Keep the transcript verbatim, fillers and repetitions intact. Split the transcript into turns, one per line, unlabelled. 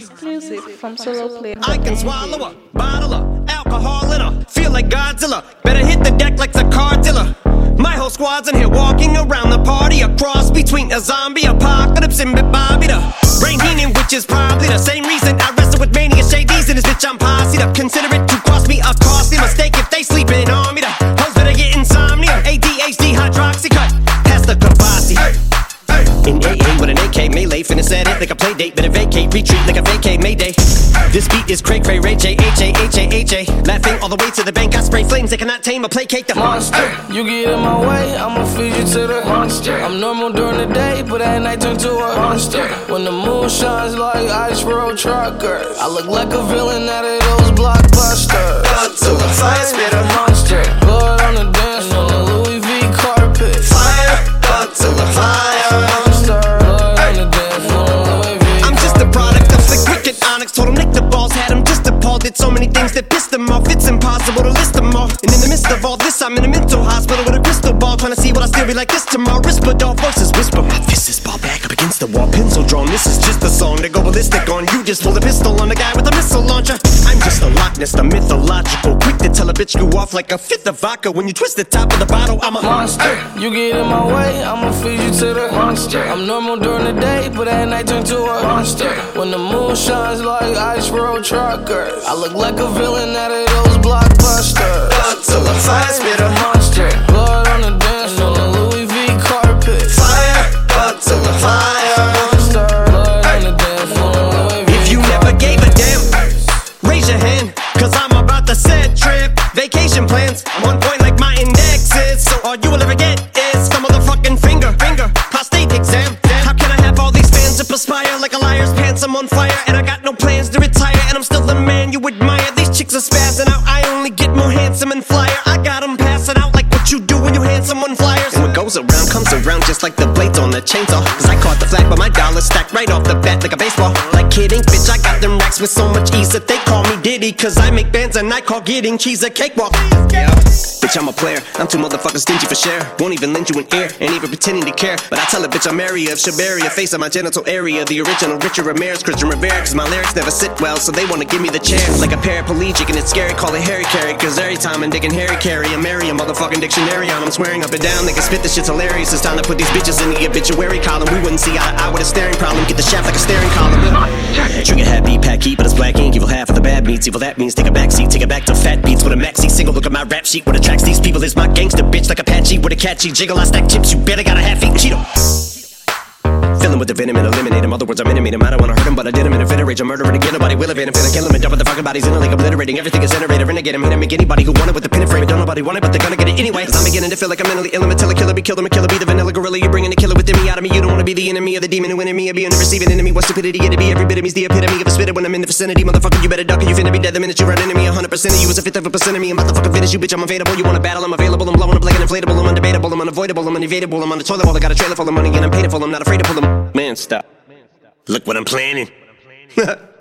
Exclusive from Solo Play.
I can swallow a bottle of alcohol in her. Feel like Godzilla. Better hit the deck like the car dealer. My whole squad's in here walking around the party. A cross between a zombie apocalypse and Bobby the Brain Heenan, which is probably the same reason I wrestle with mania shades in this bitch. I'm posse up. Consider it to cost me a costly mistake if they sleeping on me. The hoes better get insomnia. A D H D hydroxy cut. Pass the Kavasi. In A A with an A K melee, finna set it like a play date. Better vacate, retreat like a vacate mayday. This beat is cray cray, Ray J, H A, H A, H A. Laughing all the way to the bank, I spray flames. They cannot tame or placate the monster.
You get in my way, I'ma feed you to the monster. I'm normal during the day, but at night turn to a monster. When the moon shines like ice road truckers, I look like a villain out of those blockbusters.
Up to the fire, spit a
monster. Blood on the dance floor, the Louis V carpet.
Fire, up to the fire. Told him lick the balls, had him just appalled. Did so many things that pissed him off. It's impossible to list them all. And in the midst of all this, I'm in a mental hospital with a crystal ball, trying to see what I still be like this tomorrow. Whisper dog versus whisper. My fist is ball back up against the wall, pencil drawn. This is just a song to go ballistic on. You just pull a pistol on the guy with a missile launcher. I'm just a Loch Ness, the mythological. Quick to tell a bitch you off like a fifth of vodka. When you twist the top of the bottle, I'm a
monster. You get in my way, I'ma feed you to the monster. I'm normal during the day, but at night turn to a monster. When the moon shines like ice road truckers, I look like a villain out of those blockbusters.
Up to the fire, spit a
monster. Blood on the dance floor, the Louis V carpet.
Fire, up to the fire.
Monster. Blood on the dance floor, Louis V.
If you never gave a damn, raise your hand, cause I'm about to set trip. Vacation plans, I'm on point like my index is. So all you will ever get is the motherfucking finger, finger, prostate exam. How can I have all these fans to perspire like a liar's pants? I'm on fire and I got no plans to retire, and I'm still the man you admire. These chicks are spazzing out, I only get more handsome and flyer. I got them passing out like what you do when you hand someone flyers. And what goes around comes around just like the blades on the chainsaw. Cause I caught the flag but my dollar stacked right off the bat like a baseball. Like kidding, bitch, I got them racks with so much ease that they call me Diddy. Cause I make bands and I call getting cheese a cakewalk. Yeah, bitch, I'm a player, I'm too motherfucking stingy for share. Won't even lend you an ear, ain't even pretending to care. But I tell a bitch I'm area of Shabaria, face of my genital area. The original Richard Ramirez, Christian Rivera. Cause my lyrics never sit well, so they wanna give me the chair. Like a paraplegic and it's scary, call it Harry Carry. Cause every time I'm digging Harry Carry, I marry a motherfucking dictionary on. I'm swearing up and down, they can spit this shit's hilarious. It's time to put these bitches in the obituary column. We wouldn't see eye to eye with a staring problem. Get the shaft like a staring column. Trigger happy, pack heat, but it's black ink. Evil half of the bad meats, evil that means take a back seat. Take it back to fat beats with a maxi single. Look at my rap sheet, what attracts these people is my gangster bitch. Like Apache with a catchy jiggle. I stack chips, you better got a half-eaten Cheeto. Fill him with the venom and eliminate him. Other words, I'm intimate him. I don't wanna hurt him, but I did him in a fit of rage. I'm murdering again, nobody will evade him. Finna kill him and dump the fucking bodies in a lake, obliterating everything is iterated. Renegade him, hit him, make anybody who want it with the pin and frame. Don't nobody want it, but they're gonna get it anyway. Cause I'm beginning to feel like I'm mentally ill. I'm a killer, killer, be killed, I'm a killer, be the vanilla gorilla. You're bringing the killer within me out of me. You don't wanna be the enemy of the demon who in me. Or be in the receiving enemy. What stupidity it'd be. Every bit of me's the epitome of a spitter when I'm in the vicinity. Motherfucker, you better duck or you finna be dead the minute you run into me. A hundred percent of you is a fifth of a percent of me. I'm about to fucking finish you, bitch. I'm available. You wanna battle? I'm available. I'm blowing up like an inflatable. I'm undebatable. I'm unavoidable. I'm unevadable. I'm on the toilet bowl. I got a trailer full of money and I'm paid for. I'm not afraid to pull them. Man, stop. Look what I'm planning.